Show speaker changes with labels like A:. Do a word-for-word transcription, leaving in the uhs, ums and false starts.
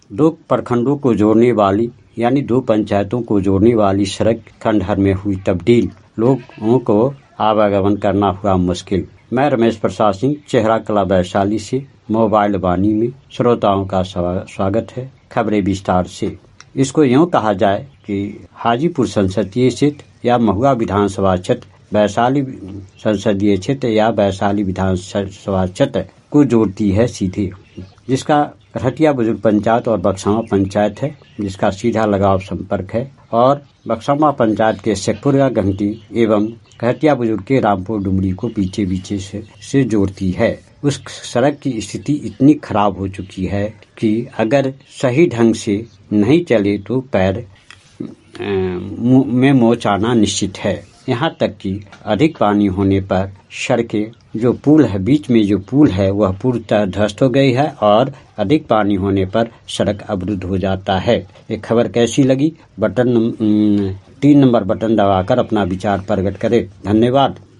A: दो प्रखंडों को जोड़ने वाली यानी दो पंचायतों को जोड़ने वाली सड़क खंडहर में हुई तब्दील, लोगों को आवागमन करना हुआ मुश्किल। मैं रमेश प्रसाद सिंह, चेहरा कला वैशाली से मोबाइल वाणी में श्रोताओं का स्वागत है। खबरें विस्तार से। इसको यूँ कहा जाए कि हाजीपुर संसदीय क्षेत्र या महुआ विधानसभा क्षेत्र वैशाली संसदीय क्षेत्र या वैशाली विधानसभा क्षेत्र को जोड़ती है सीधे, जिसका करहटिया बुजुर्ग पंचायत और बक्सावा पंचायत है, जिसका सीधा लगाव संपर्क है, और बक्सावा पंचायत के शेखपुरा घंटी एवं करहटिया बुजुर्ग के रामपुर डुमरी को पीछे पीछे से, से जोड़ती है। उस सड़क की स्थिति इतनी खराब हो चुकी है कि अगर सही ढंग से नहीं चले तो पैर में मोच आना निश्चित है। यहाँ तक कि अधिक पानी होने पर सड़कें, जो पुल है, बीच में जो पुल है वह पूरी तरह ध्वस्त हो गई है और अधिक पानी होने पर सड़क अवरुद्ध हो जाता है। ये खबर कैसी लगी? बटन तीन नंबर बटन दबाकर अपना विचार प्रकट करें। धन्यवाद।